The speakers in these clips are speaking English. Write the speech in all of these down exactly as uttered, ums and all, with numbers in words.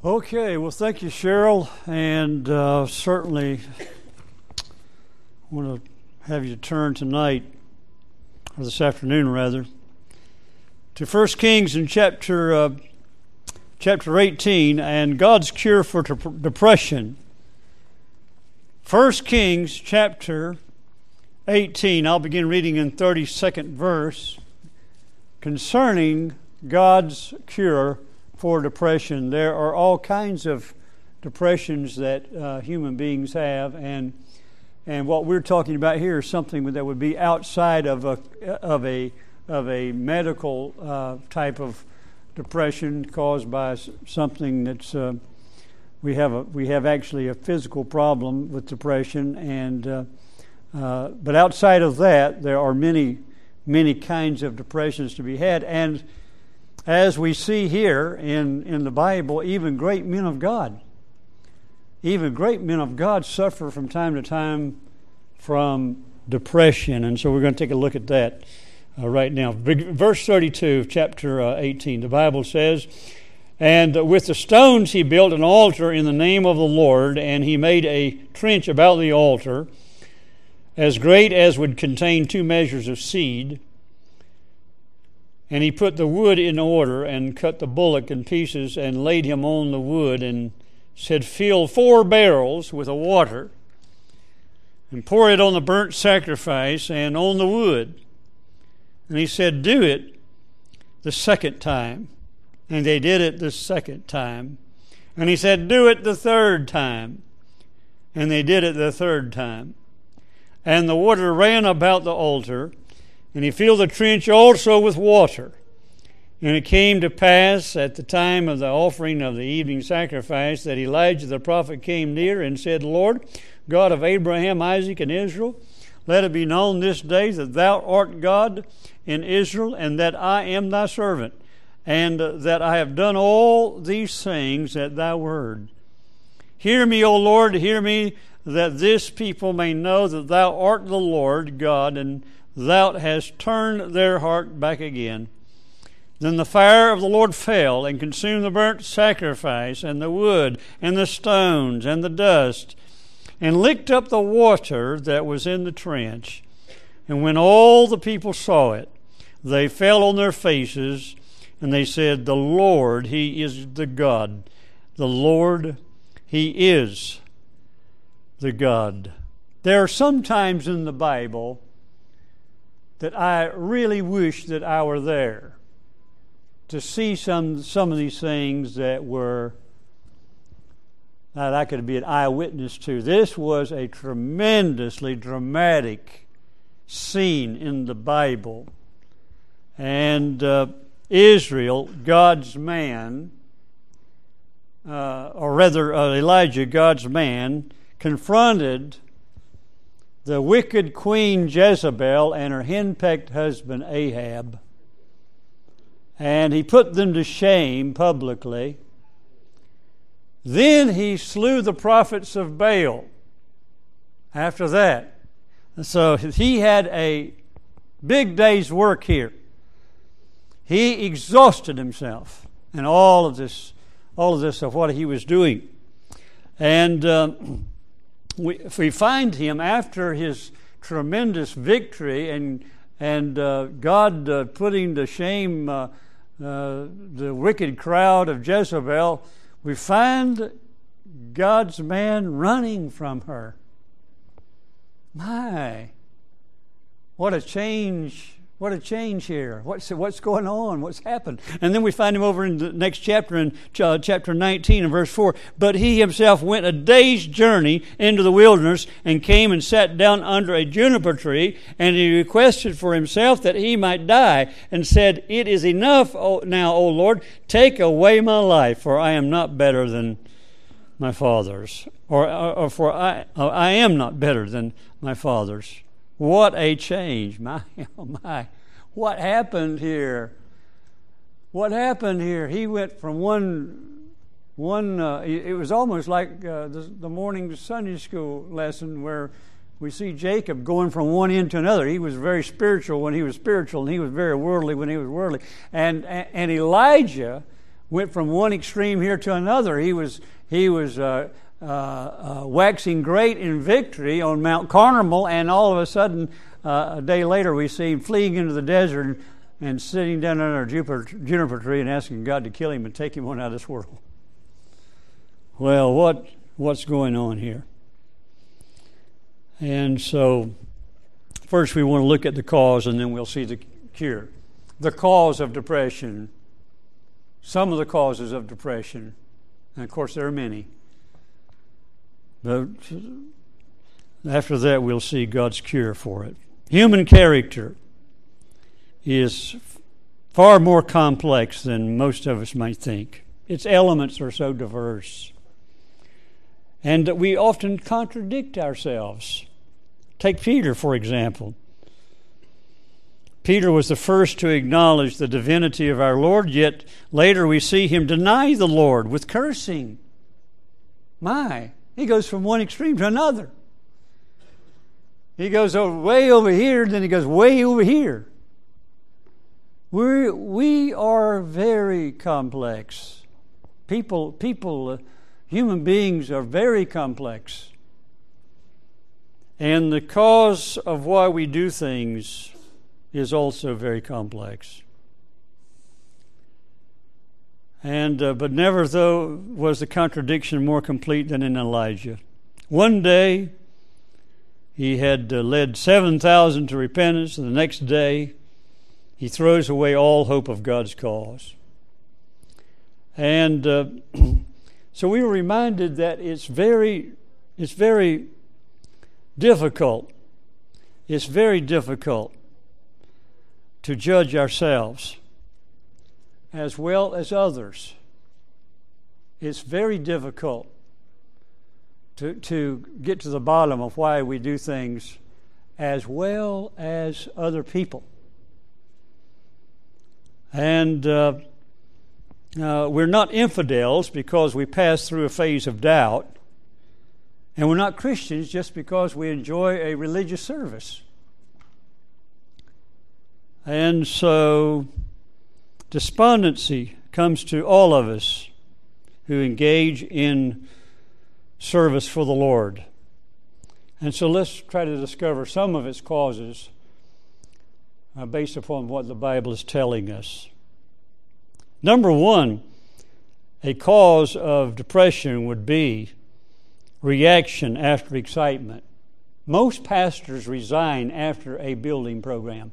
Okay, well, thank you, Cheryl, and uh, certainly want to have you turn tonight, or this afternoon rather, to First Kings in chapter uh, chapter eighteen, and God's cure for dep- depression. First Kings chapter eighteen. I'll begin reading in thirty-second verse concerning God's cure for depression. There are all kinds of depressions that uh, human beings have, and and what we're talking about here is something that would be outside of a of a of a medical uh, type of depression caused by something that's uh, we have a we have actually a physical problem with depression, and uh, uh, but outside of that, there are many many kinds of depressions to be had. And as we see here in, in the Bible, even great men of God, even great men of God suffer from time to time from depression. And so we're going to take a look at that uh, right now. Verse thirty-two of chapter uh, eighteen, the Bible says, "And with the stones he built an altar in the name of the Lord, and he made a trench about the altar, as great as would contain two measures of seed. And he put the wood in order, and cut the bullock in pieces, and laid him on the wood, and said, Fill four barrels with the water, and pour it on the burnt sacrifice and on the wood. And he said, Do it the second time. And they did it the second time. And he said, Do it the third time. And they did it the third time. And the water ran about the altar, and he filled the trench also with water. And it came to pass at the time of the offering of the evening sacrifice that Elijah the prophet came near and said, Lord, God of Abraham, Isaac, and Israel, let it be known this day that thou art God in Israel, and that I am thy servant, and that I have done all these things at thy word. Hear me, O Lord, hear me, that this people may know that thou art the Lord God, and thou hast turned their heart back again. Then the fire of the Lord fell and consumed the burnt sacrifice and the wood and the stones and the dust, and licked up the water that was in the trench. And when all the people saw it, they fell on their faces, and they said, The Lord, He is the God. The Lord, He is the God. There are some times in the Bible that I really wish that I were there to see some some of these things that were that I could be an eyewitness to. This was a tremendously dramatic scene in the Bible. And uh, Israel, God's man, uh, or rather uh, Elijah, God's man, confronted the wicked queen Jezebel and her henpecked husband Ahab. And he put them to shame publicly. Then he slew the prophets of Baal after that. And so he had a big day's work here. He exhausted himself in all of this, all of this of what he was doing. And um, We, if we find him after his tremendous victory and and uh, God uh, putting to shame uh, uh, the wicked crowd of Jezebel, we find God's man running from her. My, what a change! What a change here. What's what's going on? What's happened? And then we find him over in the next chapter, in uh, chapter nineteen and verse four. But he himself went a day's journey into the wilderness and came and sat down under a juniper tree, and he requested for himself that he might die, and said, It is enough o- now, O Lord, take away my life, for I am not better than my fathers. Or, or, or for I, I am not better than my fathers. What a change. My, oh my. What happened here? What happened here? He went from one, one. Uh, it was almost like uh, the, the morning Sunday school lesson where we see Jacob going from one end to another. He was very spiritual when he was spiritual, and he was very worldly when he was worldly. And, and Elijah went from one extreme here to another. He was he was uh, uh, uh, waxing great in victory on Mount Carmel, and all of a sudden, uh, a day later, we see him fleeing into the desert and, and sitting down under a juniper, juniper tree and asking God to kill him and take him on out of this world. Well, what what's going on here? And so, first we want to look at the cause, and then we'll see the cure. The cause of depression. Some of the causes of depression. And of course, there are many. But after that, we'll see God's cure for it. Human character is far more complex than most of us might think. Its elements are so diverse. And we often contradict ourselves. Take Peter, for example. Peter was the first to acknowledge the divinity of our Lord, yet later we see him deny the Lord with cursing. My, he goes from one extreme to another. He goes way over here, and then he goes way over here. We're, we are very complex. People, people, uh, human beings are very complex. And the cause of why we do things is also very complex. And uh, but never, though, was the contradiction more complete than in Elijah. One day, he had uh, led seven thousand to repentance, and the next day, he throws away all hope of God's cause. And uh, so we were reminded that it's very, it's very difficult. It's very difficult to judge ourselves as well as others. It's very difficult to, to get to the bottom of why we do things as well as other people. And uh, uh, we're not infidels because we pass through a phase of doubt. And we're not Christians just because we enjoy a religious service. And so despondency comes to all of us who engage in service for the Lord. And so let's try to discover some of its causes uh, based upon what the Bible is telling us. Number one, a cause of depression would be reaction after excitement. Most pastors resign after a building program.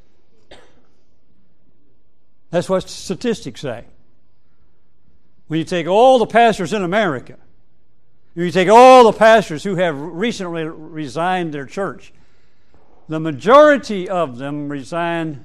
That's what statistics say. When you take all the pastors in America, when you take all the pastors who have recently resigned their church, the majority of them resign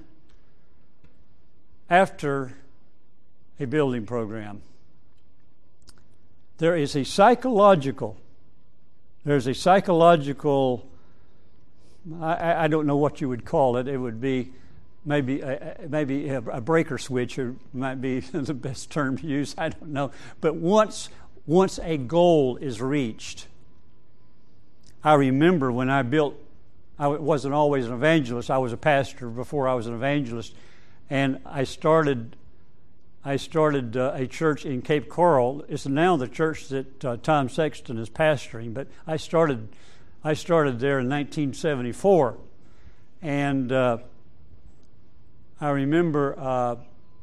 after a building program. There is a psychological, there's a psychological, I, I don't know what you would call it. It would be maybe a, maybe a, a breaker switch, or might be the best term to use. I don't know. But once once a goal is reached, I remember when I built. I wasn't always an evangelist. I was a pastor before I was an evangelist, and I started. I started uh, a church in Cape Coral. It's now the church that uh, Tom Sexton is pastoring. But I started, I started there in nineteen seventy-four, and uh, I remember uh,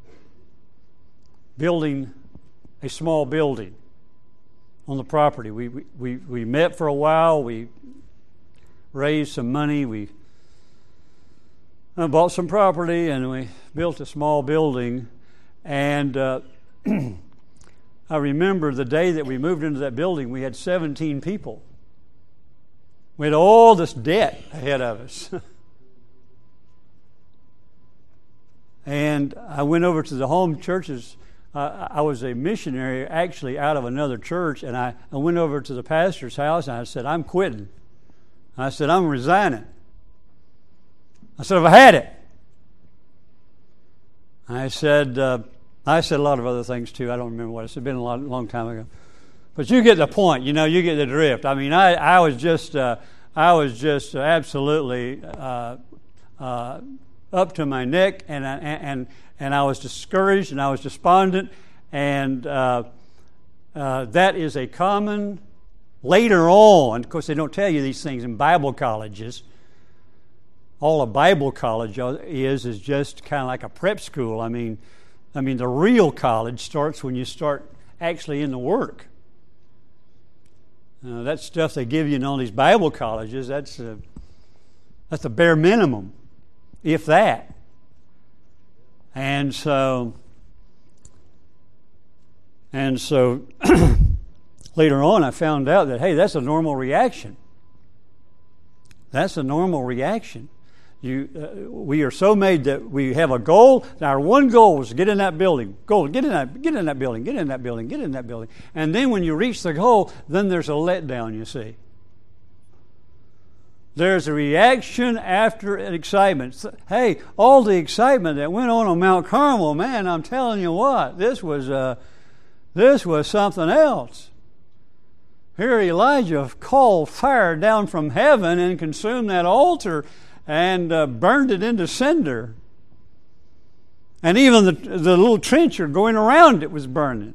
building a small building on the property. We we we met for a while. We raised some money. We uh, bought some property, and we built a small building. And uh, I remember the day that we moved into that building, we had seventeen people. We had all this debt ahead of us. And I went over to the home churches. Uh, I was a missionary actually out of another church, and I, I went over to the pastor's house, and I said, I'm quitting. I said, I'm resigning. I said, I've had it. I said, uh, I said a lot of other things too. I don't remember what I said. It's been a long, long time ago. But you get the point. You know, you get the drift. I mean, I, I was just, uh, I was just absolutely uh, uh, up to my neck, and I, and and I was discouraged, and I was despondent, And uh, uh, that is a common, later on, of course they don't tell you these things in Bible colleges. All a Bible college is is just kind of like a prep school. I mean, I mean the real college starts when you start actually in the work. Uh, that stuff they give you in all these Bible colleges, that's a, that's the bare minimum, if that. And so, and so later on I found out that, hey, that's a normal reaction. That's a normal reaction. You, uh, we are so made that we have a goal. Our one goal is to get in that building. Goal, get in that, get in that building, get in that building, get in that building. And then when you reach the goal, then there's a letdown, you see. There's a reaction after an excitement. Hey, all the excitement that went on on Mount Carmel, man, I'm telling you what, this was uh, this was something else. Here Elijah called fire down from heaven and consumed that altar and uh, burned it into cinder. And even the, the little trencher going around it was burning.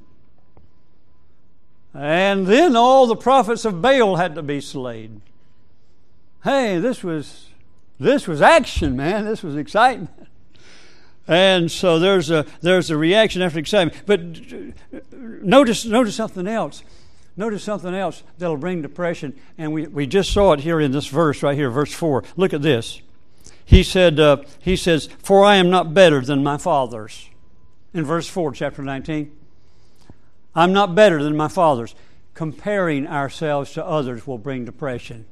And then all the prophets of Baal had to be slain. Hey, this was this was action, man. This was excitement. And so there's a there's a reaction after excitement. But notice notice something else. Notice something else that'll bring depression, and we, we just saw it here in this verse right here, verse four. Look at this. He said, uh, he says, "For I am not better than my fathers." In verse four, chapter nineteen. I'm not better than my fathers. Comparing ourselves to others will bring depression.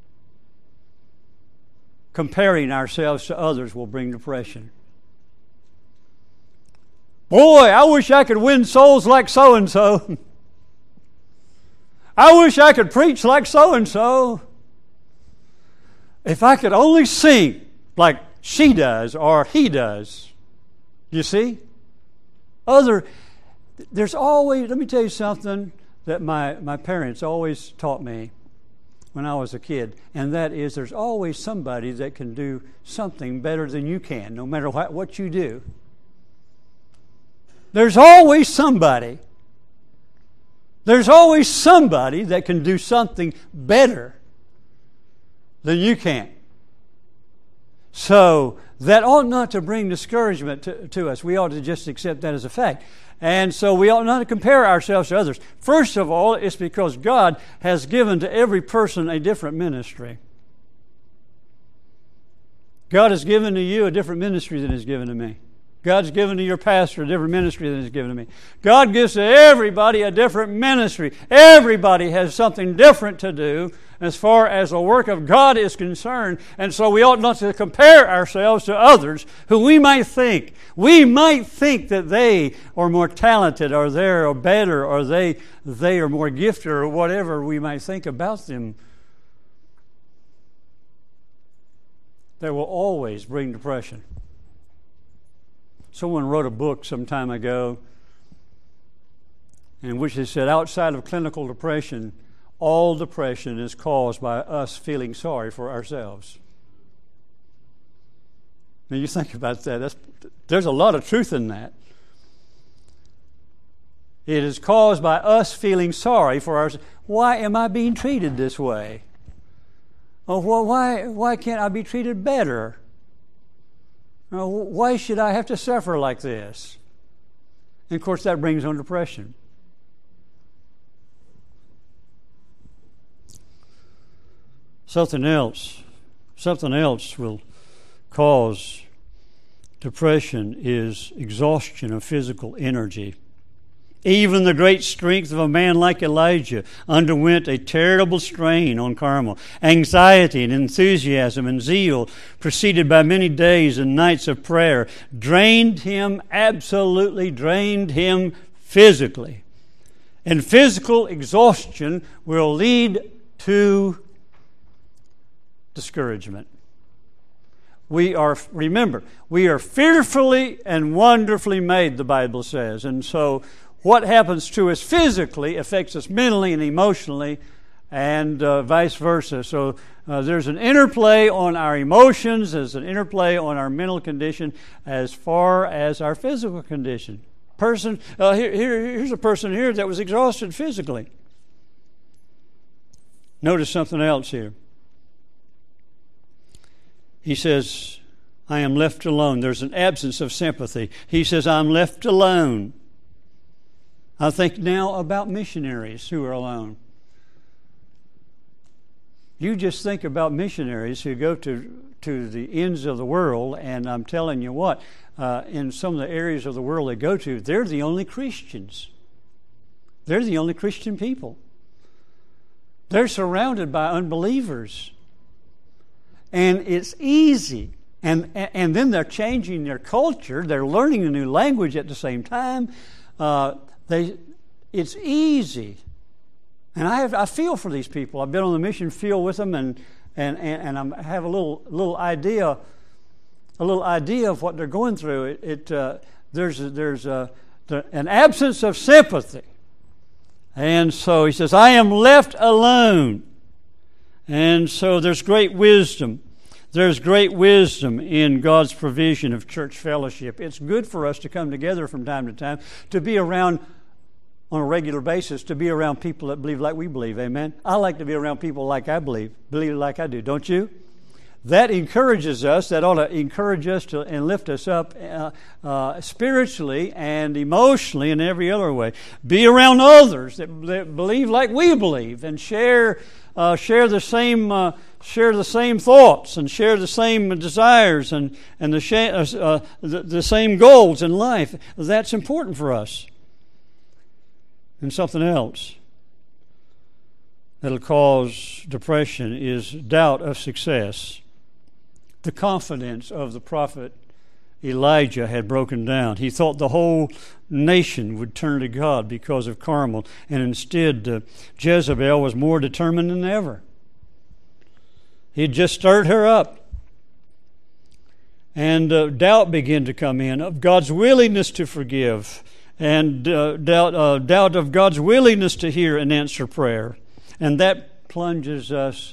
Comparing ourselves to others will bring depression. Boy, I wish I could win souls like so-and-so. I wish I could preach like so-and-so. If I could only sing like she does or he does. You see? Other, there's always, let me tell you something that my, my parents always taught me when I was a kid, and that is there's always somebody that can do something better than you can, no matter what, what you do. There's always somebody. There's always somebody that can do something better than you can. So that ought not to bring discouragement to, to us. We ought to just accept that as a fact. And so we ought not to compare ourselves to others. First of all, it's because God has given to every person a different ministry. God has given to you a different ministry than He's given to me. God's given to your pastor a different ministry than He's given to me. God gives to everybody a different ministry. Everybody has something different to do as far as the work of God is concerned. And so we ought not to compare ourselves to others who we might think. We might think that they are more talented or they are better or they, they are more gifted or whatever we might think about them. That will always bring depression. Someone wrote a book some time ago in which they said outside of clinical depression, all depression is caused by us feeling sorry for ourselves. Now you think about that. That's, there's a lot of truth in that. It is caused by us feeling sorry for ourselves. Why am I being treated this way? Oh, well, why, why can't I be treated better? Now, why should I have to suffer like this? And of course, that brings on depression. Something else, something else will cause depression is exhaustion of physical energy. Even the great strength of a man like Elijah underwent a terrible strain on Carmel. Anxiety and enthusiasm and zeal, preceded by many days and nights of prayer, drained him, absolutely drained him physically. And physical exhaustion will lead to discouragement. We are, remember, we are fearfully and wonderfully made, the Bible says. And so what happens to us physically affects us mentally and emotionally, and uh, vice versa. So uh, there's an interplay on our emotions, there's an interplay on our mental condition as far as our physical condition. person, uh, here, here, here's a person here that was exhausted physically. Notice something else here. He says, I am left alone. There's an absence of sympathy. He says, I'm left alone. I think now about missionaries who are alone. You just think about missionaries who go to, to the ends of the world, and I'm telling you what, uh, in some of the areas of the world they go to, they're the only Christians. They're the only Christian people. They're surrounded by unbelievers. And it's easy. And, and then they're changing their culture. They're learning a new language at the same time. Uh, they, it's easy. And I have, I feel for these people. I've been on the mission field with them, and and and, and I have a little little idea, a little idea of what they're going through. It, it uh, there's a, there's a, an absence of sympathy, and so he says, "I am left alone," and so there's great wisdom. There's great wisdom in God's provision of church fellowship. It's good for us to come together from time to time, to be around on a regular basis, to be around people that believe like we believe. Amen? I like to be around people like I believe, believe like I do. Don't you? That encourages us. That ought to encourage us to and lift us up uh, uh, spiritually and emotionally and every other way. Be around others that, that believe like we believe and share uh, share the same uh, share the same thoughts and share the same desires and and the, sh- uh, the the same goals in life. That's important for us. And something else that'll cause depression is doubt of success. The confidence of the prophet Elijah had broken down. He thought the whole nation would turn to God because of Carmel, and instead uh, Jezebel was more determined than ever. He had just stirred her up. And uh, doubt began to come in of God's willingness to forgive, and uh, doubt, uh, doubt of God's willingness to hear and answer prayer. And that plunges us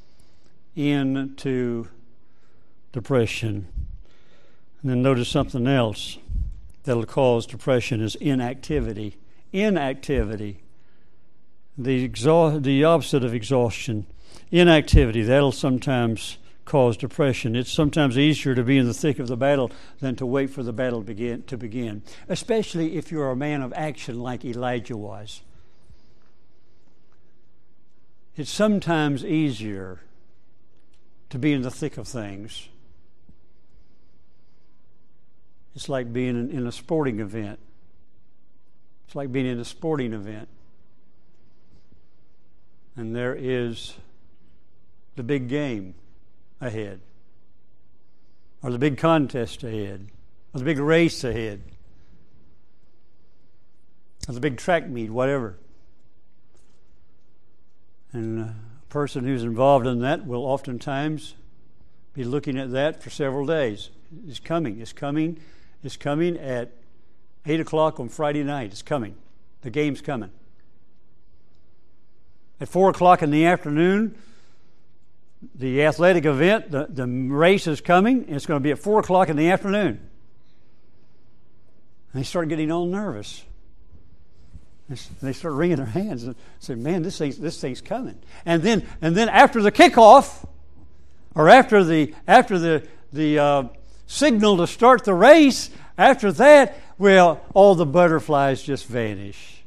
into depression. And then notice something else that'll cause depression is inactivity. Inactivity. The, exha- the opposite of exhaustion. Inactivity. That'll sometimes cause depression. It's sometimes easier to be in the thick of the battle than to wait for the battle to begin, to begin, especially if you're a man of action like Elijah was. It's sometimes easier to be in the thick of things. It's like being in, in a sporting event. It's like being in a sporting event. And there is the big game ahead, or the big contest ahead, or the big race ahead, or the big track meet, whatever. And a person who's involved in that will oftentimes be looking at that for several days. It's coming, it's coming, it's coming at eight o'clock on Friday night. It's coming. The game's coming. At four o'clock in the afternoon, the athletic event, the, the race is coming. It's going to be at four o'clock in the afternoon. And they start getting all nervous. They start wringing their hands and say, "Man, this thing's this thing's coming." And then and then after the kickoff, or after the after the the uh, signal to start the race, after that, well, all the butterflies just vanish,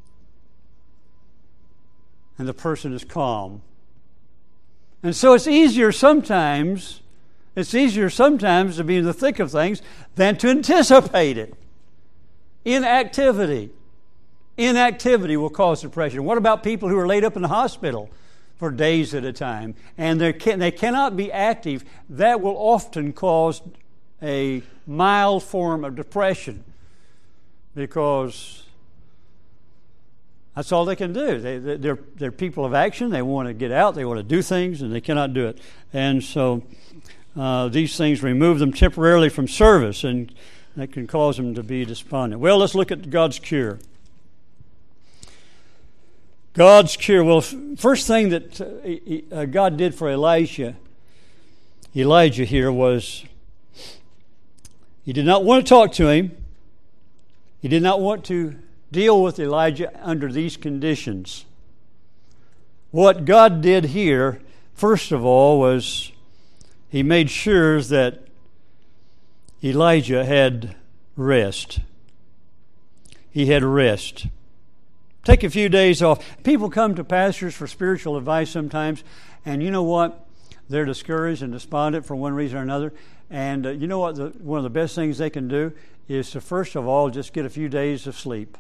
and the person is calm. And so it's easier sometimes, it's easier sometimes to be in the thick of things than to anticipate it. Inactivity. Inactivity will cause depression. What about people who are laid up in the hospital for days at a time and they can, they cannot be active? That will often cause a mild form of depression because that's all they can do. They, they're, they're people of action. They want to get out. They want to do things, and they cannot do it. And so uh, these things remove them temporarily from service, and that can cause them to be despondent. Well, let's look at God's cure. God's cure. Well, first thing that uh, God did for Elijah, Elijah here was he did not want to talk to him. He did not want to deal with Elijah under these conditions. What God did here, first of all, was He made sure that Elijah had rest. He had rest. Take a few days off. People come to pastors for spiritual advice sometimes, and you know what? They're discouraged and despondent for one reason or another. And uh, you know what? The, one of the best things they can do is to, first of all, just get a few days of sleep.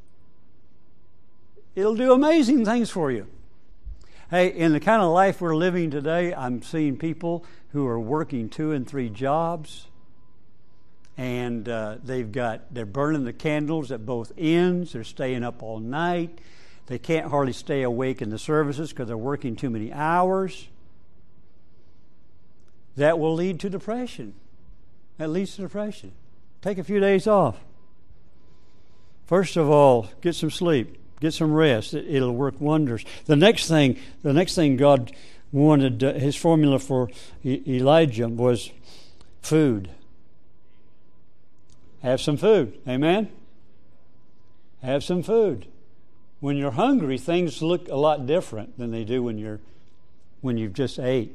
It'll do amazing things for you. Hey, in the kind of life we're living today, I'm seeing people who are working two and three jobs, and uh, they've got they're burning the candles at both ends. They're staying up all night. They can't hardly stay awake in the services because they're working too many hours. That will lead to depression. That leads to depression. Take a few days off. First of all, get some sleep. Get some rest. It, it'll work wonders. The next thing, the next thing God wanted, uh, His formula for e- Elijah was food. Have some food. Amen? Have some food. When you're hungry, things look a lot different than they do when you're when you've just ate.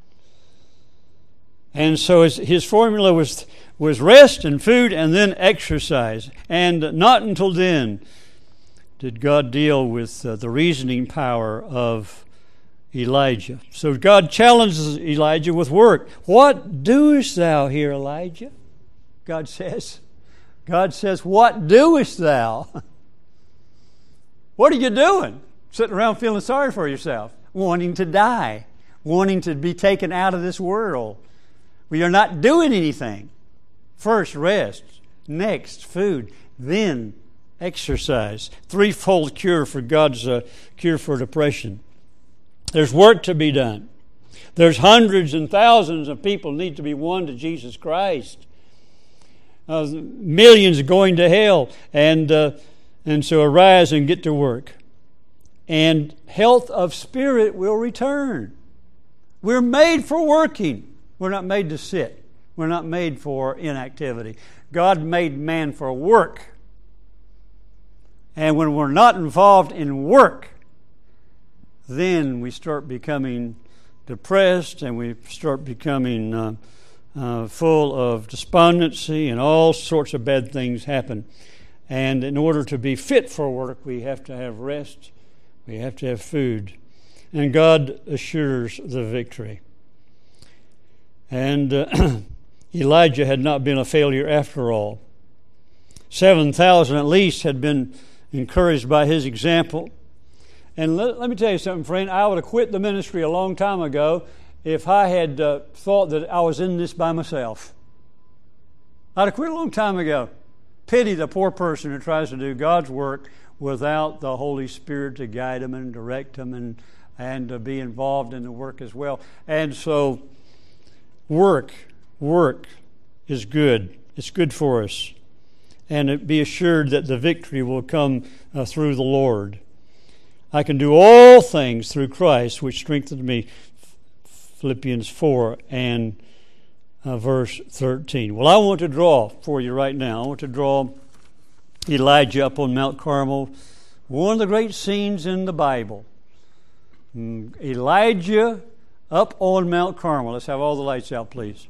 And so his, his formula was was rest and food and then exercise. And not until then did God deal with uh, the reasoning power of Elijah. So God challenges Elijah with work. What doest thou here, Elijah? God says. God says, what doest thou? What are you doing? Sitting around feeling sorry for yourself, wanting to die, wanting to be taken out of this world. Well, you're not doing anything. First, rest. Next, food. Then, exercise. Threefold cure for God's uh, cure for depression. There's work to be done. There's hundreds and thousands of people need to be won to Jesus Christ. Uh, millions going to hell. And, uh, and so arise and get to work. And health of spirit will return. We're made for working. We're not made to sit. We're not made for inactivity. God made man for work. And when we're not involved in work, then we start becoming depressed and we start becoming uh, uh, full of despondency, and all sorts of bad things happen. And in order to be fit for work, we have to have rest, we have to have food. And God assures the victory. And uh, Elijah had not been a failure after all. seven thousand at least had been encouraged by his example. And let, let me tell you something, friend. I would have quit the ministry a long time ago if I had uh, thought that I was in this by myself. I'd have quit a long time ago. Pity the poor person who tries to do God's work without the Holy Spirit to guide him and direct him and, and to be involved in the work as well. And so work, work is good. It's good for us. And be assured that the victory will come uh, through the Lord. I can do all things through Christ, which strengthens me. Philippians four and uh, verse thirteen. Well, I want to draw for you right now. I want to draw Elijah up on Mount Carmel, one of the great scenes in the Bible. Elijah up on Mount Carmel. Let's have all the lights out, please.